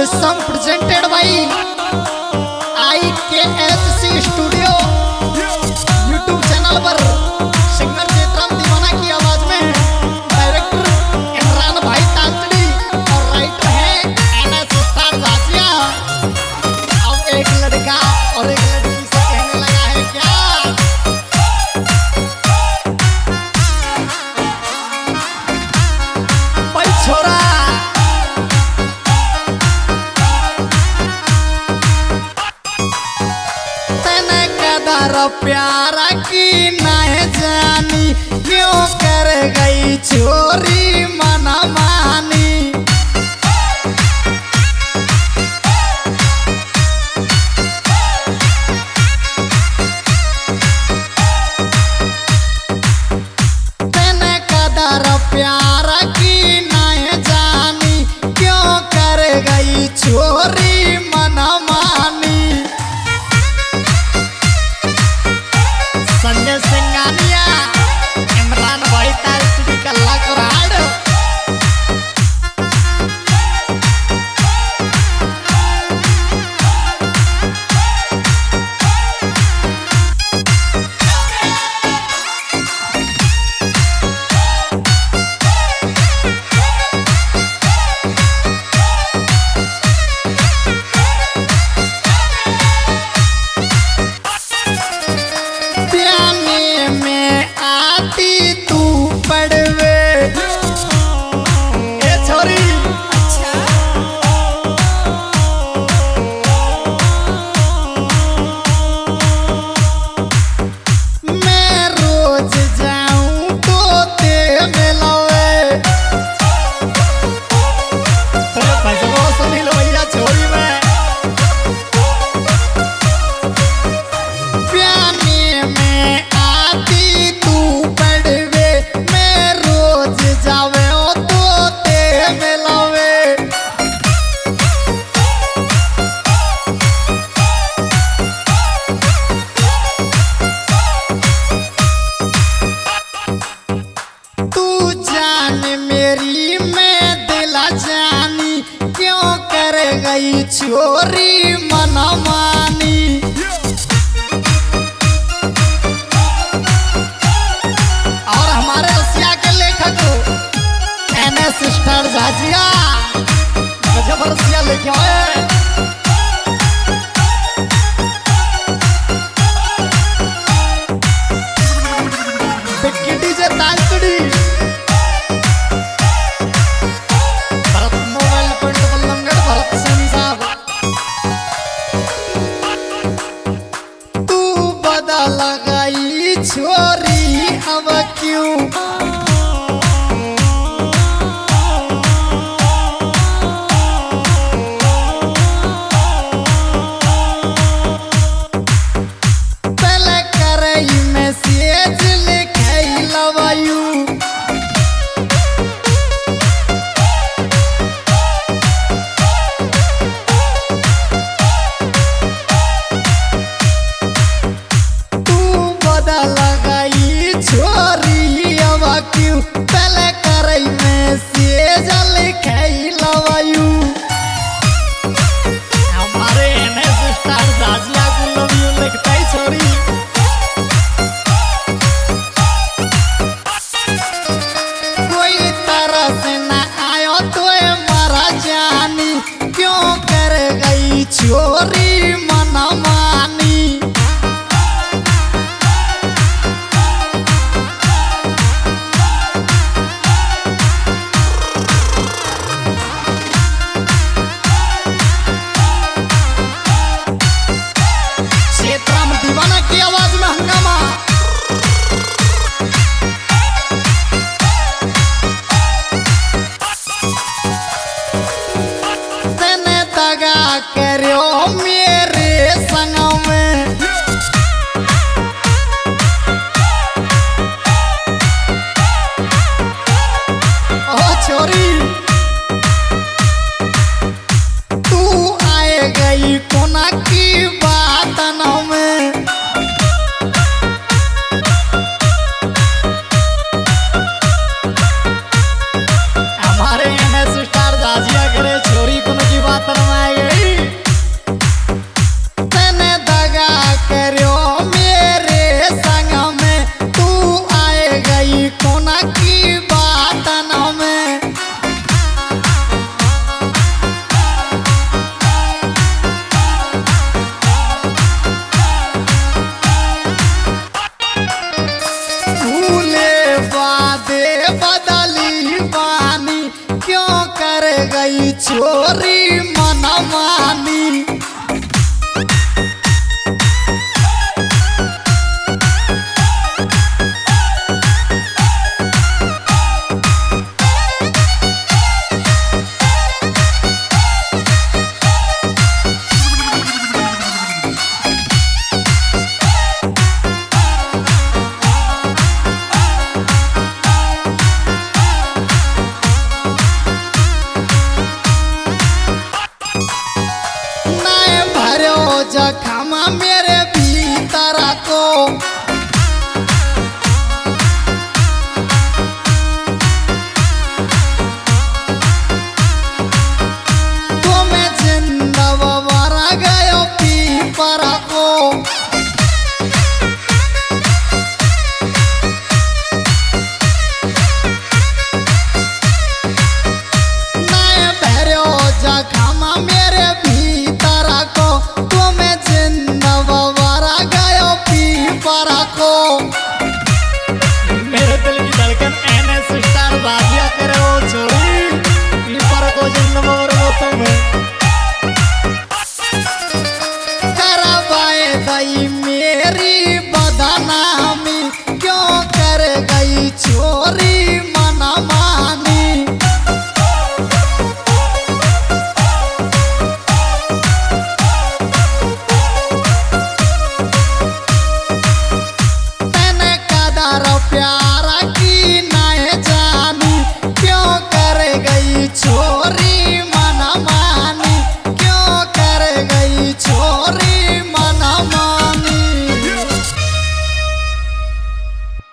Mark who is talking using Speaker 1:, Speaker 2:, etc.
Speaker 1: This song presented by IKHC Studio YouTube channel पर singer Chetram Deewana की आवाज में डायरेक्टर इमरान भाई तांतड़ी और राइटर है NS स्टार जाजिया। अब एक लड़का और एक लड़की से कहने लगा है क्या भाई छोरा प्यारा की नहीं जानी क्यों कर गई चोरी मना मानी। तेने कदर प्यारा की नहीं जानी क्यों कर गई चोरी मना मानी। संजय सिंगानिया इमरान भाई तांतड़ी का लकराड़ चोरी मना मानी। और हमारे रसिया के लेखक NS स्टार जाजिया गजब रसिया लेके आए। बिक्की डीजे तांतड़ी लगाई छोरी अब क्यों पहले करई मैसेज लिखाई लवायू। लगाई छोरी अब क्यों पहले करई मैसेज लिखाई लवायू। हमारे NS स्टार जाजिया को लव यू लिखता है छोरी। कोई तरह से न आयो तो मारा जानी क्यों कर गई चोरी मना मानी। दीवाना की आवाज में हंगामा तेने दगा करो मेरे संग में। ओ छोरी तू आए गई कोना की बात न में। हमारे NS स्टार जाजिया करे छोरी कोना की बात न में। छोरी मना मानी जखमा मेरे भीतर को